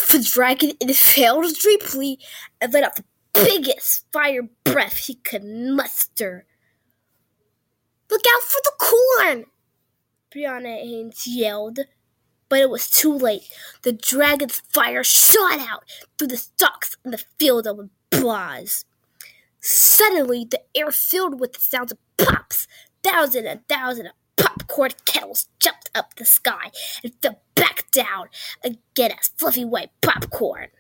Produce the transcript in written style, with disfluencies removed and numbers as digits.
The dragon inhaled deeply and let out the biggest fire breath he could muster. "Look out for the corn!" Brianna Haynes yelled. But it was too late. The dragon's fire shot out through the stalks in the field of applause. Suddenly, the air filled with the sounds of pops. Thousands and thousands of popcorn kettles jumped up the sky and fell back down again as fluffy white popcorn.